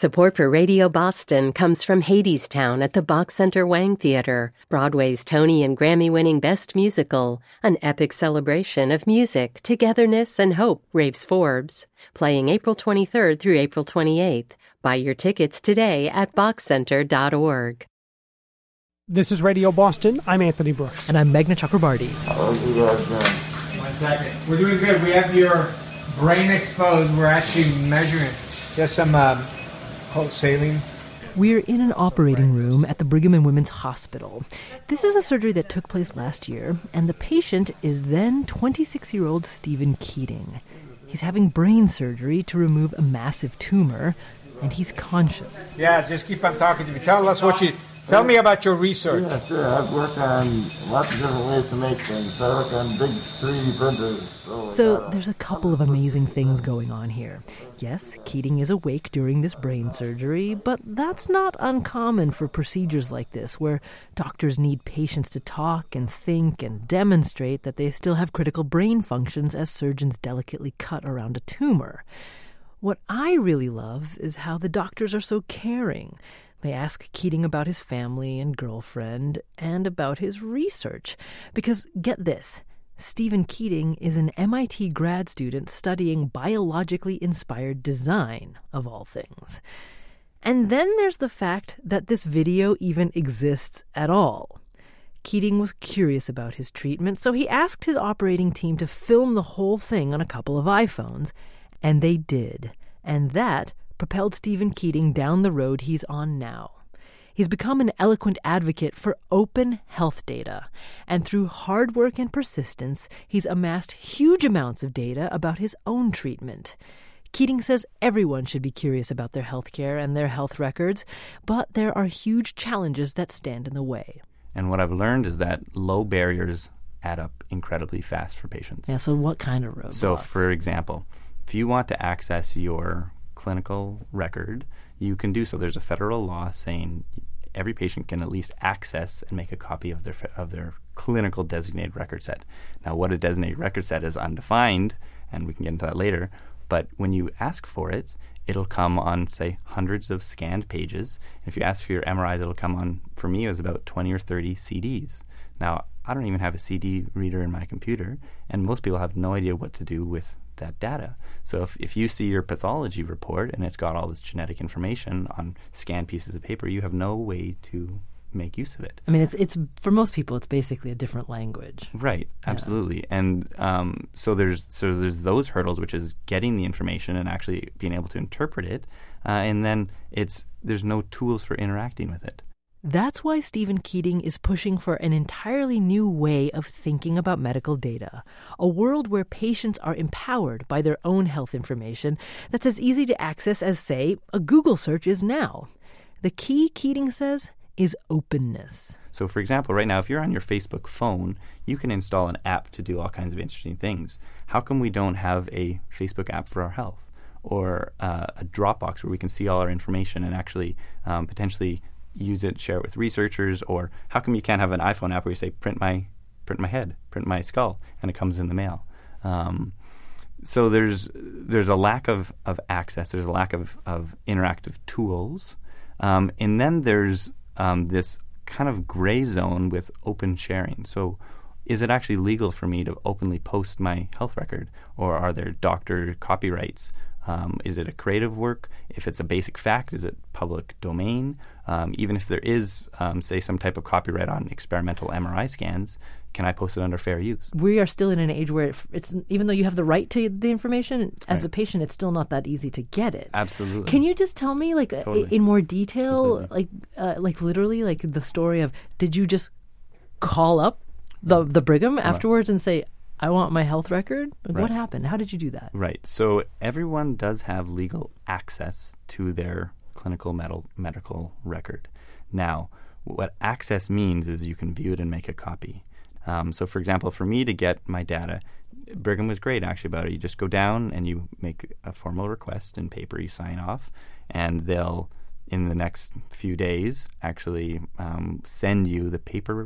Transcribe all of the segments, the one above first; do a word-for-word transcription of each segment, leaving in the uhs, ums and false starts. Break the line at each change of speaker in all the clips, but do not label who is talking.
Support for Radio Boston comes from Hadestown at the Bach Center Wang Theater, Broadway's Tony and Grammy-winning Best Musical, an epic celebration of music, togetherness, and hope, raves Forbes. Playing April twenty-third through April twenty-eighth. Buy your tickets today at bach center dot org.
This is Radio Boston. I'm Anthony Brooks.
And I'm Meghna Chakrabarty.
How are you guys doing?
One second. We're doing good. We have your brain exposed. We're actually measuring. Just some um, saline.
We're in an operating room at the Brigham and Women's Hospital. This is a surgery that took place last year, and the patient is then twenty-six-year-old Stephen Keating. He's having brain surgery to remove a massive tumor, and he's conscious.
Yeah, just keep on talking to me. Tell us what you... Tell me about your research.
Yeah, sure. I've worked on lots of different ways to make things. I work on big three D printers. So,
so there's a couple of amazing things going on here. Yes, Keating is awake during this brain surgery, but that's not uncommon for procedures like this, where doctors need patients to talk and think and demonstrate that they still have critical brain functions as surgeons delicately cut around a tumor. What I really love is how the doctors are so caring. They ask Keating about his family and girlfriend and about his research. Because, get this, Stephen Keating is an M I T grad student studying biologically inspired design, of all things. And then there's the fact that this video even exists at all. Keating was curious about his treatment, so he asked his operating team to film the whole thing on a couple of iPhones, and they did. And that propelled Stephen Keating down the road he's on now. He's become an eloquent advocate for open health data, and through hard work and persistence, he's amassed huge amounts of data about his own treatment. Keating says everyone should be curious about their health care and their health records, but there are huge challenges that stand in the way.
And what I've learned is that low barriers add up incredibly fast for patients.
Yeah, so what kind of roadblocks?
So, for example, if you want to access your clinical record, you can do so. There's a federal law saying every patient can at least access and make a copy of their of their clinical designated record set. Now, what a designated record set is undefined, and we can get into that later, but when you ask for it, it'll come on, say, hundreds of scanned pages. If you ask for your M R Is, it'll come on, for me, it was about twenty or thirty C Ds. Now, I don't even have a C D reader in my computer, and most people have no idea what to do with that data. So if, if you see your pathology report and it's got all this genetic information on scanned pieces of paper, you have no way to make use of it.
I mean, it's it's for most people, it's basically a different language.
Right, absolutely. Yeah. And um, so there's so there's those hurdles, which is getting the information and actually being able to interpret it, uh, and then it's there's no tools for interacting with it.
That's why Stephen Keating is pushing for an entirely new way of thinking about medical data, a world where patients are empowered by their own health information that's as easy to access as, say, a Google search is now. The key, Keating says, is openness.
So, for example, right now, if you're on your Facebook phone, you can install an app to do all kinds of interesting things. How come we don't have a Facebook app for our health? Or uh, a Dropbox where we can see all our information and actually um, potentially use it, share it with researchers? Or how come you can't have an iPhone app where you say, print my print my head, print my skull, and it comes in the mail? Um, so there's there's a lack of, of access, there's a lack of, of interactive tools. Um, and then there's um, this kind of gray zone with open sharing. So is it actually legal for me to openly post my health record? Or are there doctor copyrights? Um, is it a creative work? If it's a basic fact, is it public domain? Um, even if there is, um, say, some type of copyright on experimental M R I scans, can I post it under fair use?
We are still in an age where it's even though you have the right to the information, as right. a patient, it's still not that easy to get it.
Absolutely.
Can you just tell me, like, totally. in more detail, Completely. like, uh, like literally, like the story of, did you just call up the the Brigham afterwards right. and say, I want my health record? Like,
right.
What happened? How did you do that?
Right. So everyone does have legal access to their clinical med- medical record. Now, what access means is you can view it and make a copy. Um, so, for example, for me to get my data, Brigham was great actually about it. You just go down and you make a formal request in paper, you sign off, and they'll, in the next few days, actually um, send you the paper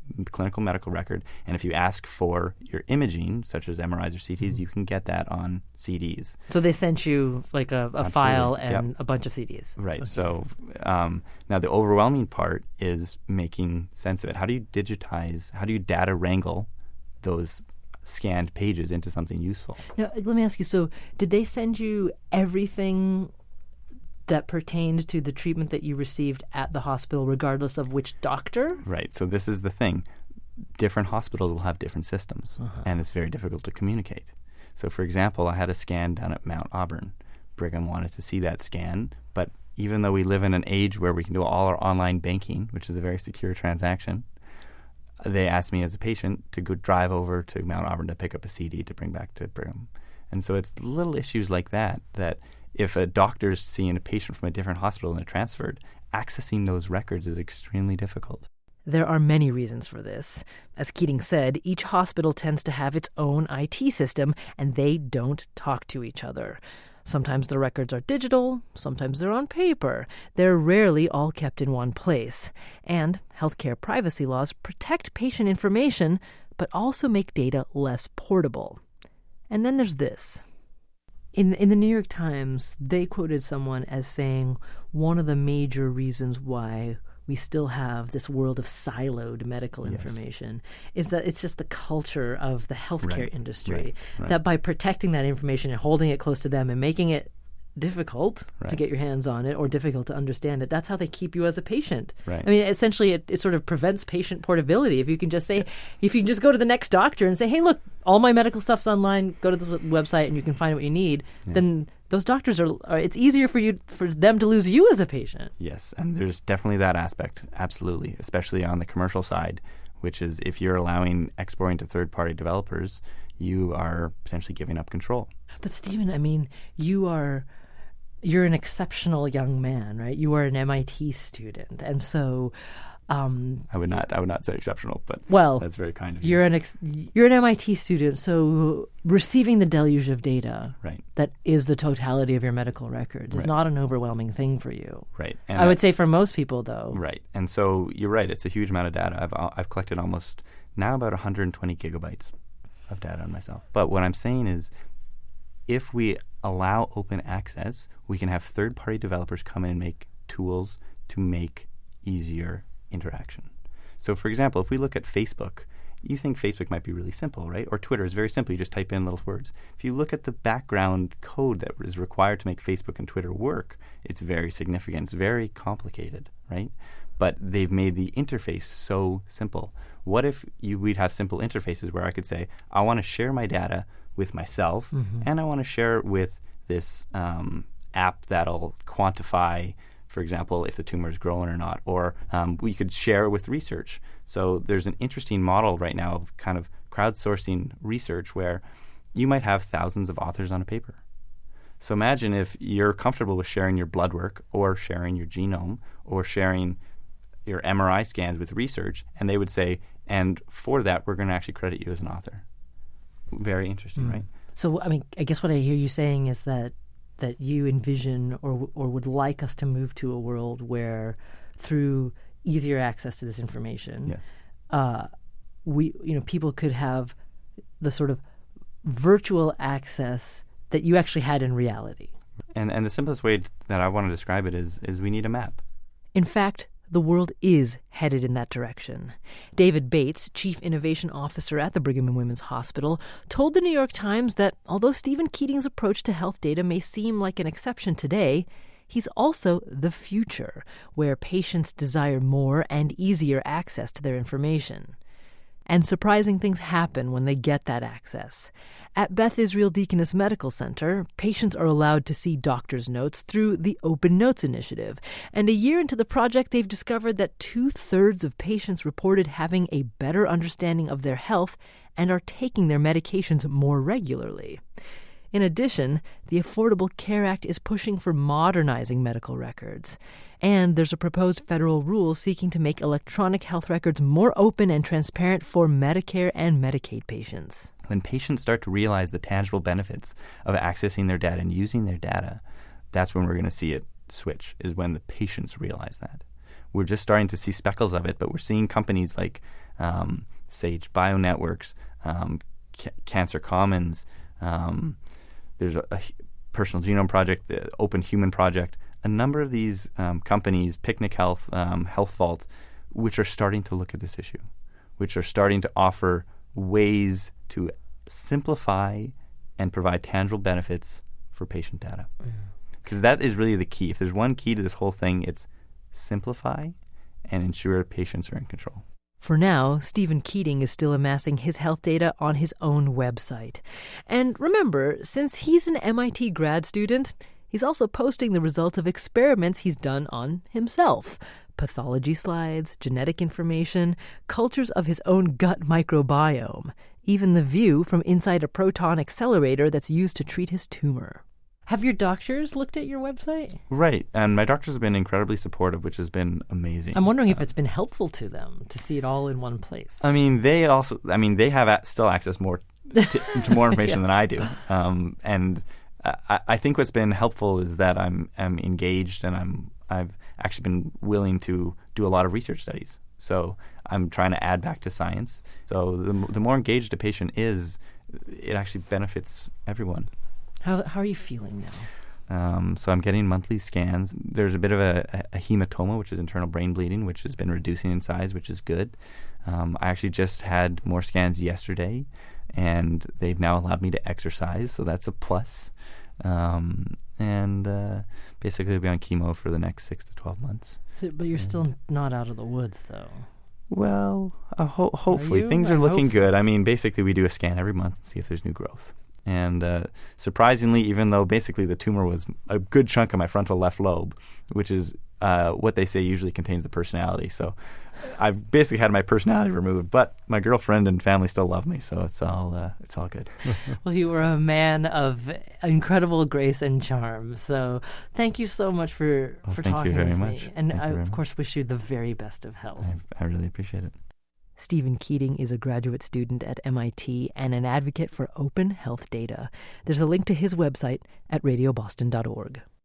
clinical medical record, and if you ask for your imaging, such as M R Is or C Ts, mm-hmm. you can get that on C Ds.
So they sent you like a, a file and yep. a bunch of C Ds.
Right.
Okay.
So um, now the overwhelming part is making sense of it. How do you digitize, how do you data wrangle those scanned pages into something useful?
Now, let me ask you, so did they send you everything that pertained to the treatment that you received at the hospital, regardless of which doctor?
Right. So this is the thing. Different hospitals will have different systems, uh-huh. and it's very difficult to communicate. So, for example, I had a scan done at Mount Auburn. Brigham wanted to see that scan, but even though we live in an age where we can do all our online banking, which is a very secure transaction, they asked me as a patient to go drive over to Mount Auburn to pick up a C D to bring back to Brigham. And so it's little issues like that, that if a doctor's seeing a patient from a different hospital and they're transferred, accessing those records is extremely difficult.
There are many reasons for this. As Keating said, each hospital tends to have its own I T system, and they don't talk to each other. Sometimes the records are digital, sometimes they're on paper. They're rarely all kept in one place. And healthcare privacy laws protect patient information, but also make data less portable. And then there's this. In in the New York Times, they quoted someone as saying one of the major reasons why we still have this world of siloed medical yes. information is that it's just the culture of the healthcare
right.
industry
right. Right.
that by protecting that information and holding it close to them and making it difficult right. to get your hands on it or difficult to understand it, that's how they keep you as a patient.
Right.
I mean, essentially, it, it sort of prevents patient portability. If you can just say, yes. if you can just go to the next doctor and say, hey, look, all my medical stuff's online, go to the website and you can find what you need, yeah. then those doctors are, are, it's easier for you, for them to lose you as a patient.
Yes, and there's definitely that aspect, absolutely, especially on the commercial side, which is if you're allowing exporting to third-party developers, you are potentially giving up control.
But Stephen, I mean, you are... You're an exceptional young man, right? You are an M I T student, and so um,
I would not. I would not say exceptional, but
well,
that's very kind of you.
You're an ex- you're an M I T student, so receiving the deluge of data
right.
that is the totality of your medical records
right.
is not an overwhelming thing for you.
Right.
And I would I, say for most people, though.
Right. And so you're right. It's a huge amount of data. I've I've collected almost now about one hundred twenty gigabytes of data on myself. But what I'm saying is, if we allow open access, we can have third-party developers come in and make tools to make easier interaction. So, for example, if we look at Facebook, you think Facebook might be really simple, right? Or Twitter is very simple. You just type in little words. If you look at the background code that is required to make Facebook and Twitter work, it's very significant. It's very complicated, right? But they've made the interface so simple. What if you, we'd have simple interfaces where I could say, I want to share my data with myself, mm-hmm. and I want to share it with this um, app that'll quantify, for example, if the tumor is growing or not, or um, we could share it with research. So there's an interesting model right now of kind of crowdsourcing research where you might have thousands of authors on a paper. So imagine if you're comfortable with sharing your blood work or sharing your genome or sharing your M R I scans with research, and they would say, and for that, we're going to actually credit you as an author. Very interesting, mm. right?
So, I mean, I guess what I hear you saying is that that you envision or or would like us to move to a world where, through easier access to this information,
yes,
uh, we you know people could have the sort of virtual access that you actually had in reality.
And and the simplest way that I want to describe it is is we need a map.
In fact, the world is headed in that direction. David Bates, Chief Innovation Officer at the Brigham and Women's Hospital, told the New York Times that although Stephen Keating's approach to health data may seem like an exception today, he's also the future, where patients desire more and easier access to their information. And surprising things happen when they get that access. At Beth Israel Deaconess Medical Center, patients are allowed to see doctors' notes through the Open Notes initiative. And a year into the project, they've discovered that two-thirds of patients reported having a better understanding of their health and are taking their medications more regularly. In addition, the Affordable Care Act is pushing for modernizing medical records. And there's a proposed federal rule seeking to make electronic health records more open and transparent for Medicare and Medicaid patients.
When patients start to realize the tangible benefits of accessing their data and using their data, that's when we're going to see it switch, is when the patients realize that. we're just starting to see speckles of it, but we're seeing companies like um, Sage BioNetworks, um, C- Cancer Commons, um, there's a, a Personal Genome Project, the Open Human Project, a number of these um, companies, Picnic Health, um, Health Vault, which are starting to look at this issue, which are starting to offer ways to simplify and provide tangible benefits for patient data. Because mm. that is really the key. If there's one key to this whole thing, it's simplify and ensure patients are in control.
For now, Stephen Keating is still amassing his health data on his own website. And remember, since he's an M I T grad student, he's also posting the results of experiments he's done on himself. Pathology slides, genetic information, cultures of his own gut microbiome, even the view from inside a proton accelerator that's used to treat his tumor. Have your doctors looked at your website?
Right, and my doctors have been incredibly supportive, which has been amazing.
I'm wondering uh, if it's been helpful to them to see it all in one place.
I mean, they also, I mean, they have a, still access more to, to more information
yeah.
than I do, um, and I, I think what's been helpful is that I'm, I'm engaged and I'm, I've actually been willing to do a lot of research studies. So I'm trying to add back to science. So the, the more engaged a patient is, it actually benefits everyone.
How how are you feeling now?
Um, so I'm getting monthly scans. There's a bit of a, a hematoma, which is internal brain bleeding, which has been reducing in size, which is good. Um, I actually just had more scans yesterday, and they've now allowed me to exercise, so that's a plus. Um, and uh, basically I'll be on chemo for the next six to twelve months.
But you're
and
still not out of the woods, though.
Well, uh, ho- hopefully.
Are
Things
I
are looking
so.
good. I mean, basically we do a scan every month and see if there's new growth. And uh, surprisingly, even though basically the tumor was a good chunk of my frontal left lobe, which is uh, what they say usually contains the personality. So I've basically had my personality removed, but my girlfriend and family still love me, so it's all uh, it's all good.
Well, you were a man of incredible grace and charm. So thank you so much for,
well,
for
thank
talking
you very
with
much.
me. And
thank
I, of
much.
course, wish you the very best of health.
I, I really appreciate it.
Stephen Keating is a graduate student at M I T and an advocate for open health data. There's a link to his website at radio boston dot org.